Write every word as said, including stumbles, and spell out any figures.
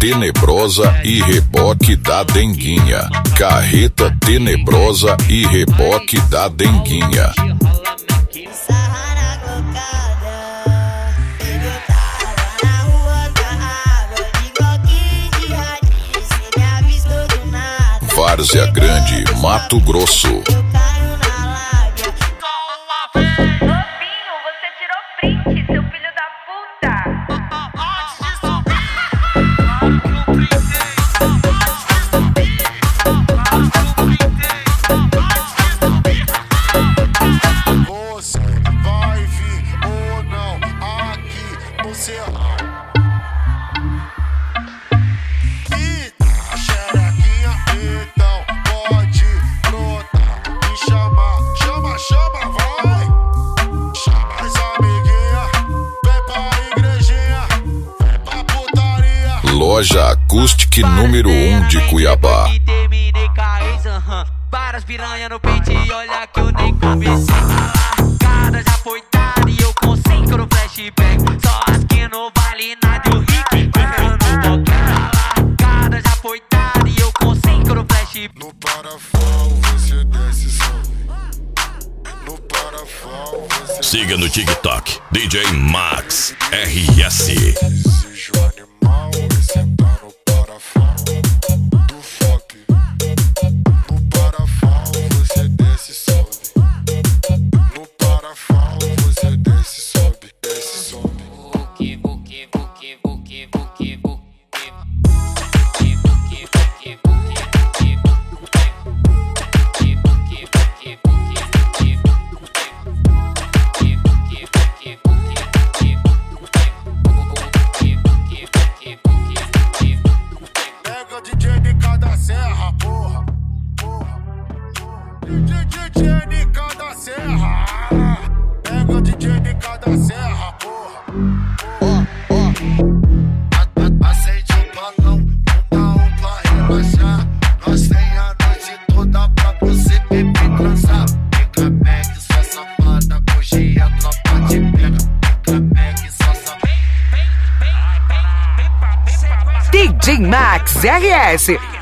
tenebrosa e reboque da denguinha. Carreta tenebrosa e reboque da denguinha. Várzea Grande, Mato Grosso. Loja Acoustic número um de Cuiabá. Várias piranha no peito e olha que eu nem comecei. Cada já foi dada e eu com cinco no flashback. Só as que não vale nada e o Rick correndo no boquete. Cada já foi dada e eu com cinco no flashback. No parafal você desce só. No parafal você. Siga no TikTok D J Max R S. D J Max R S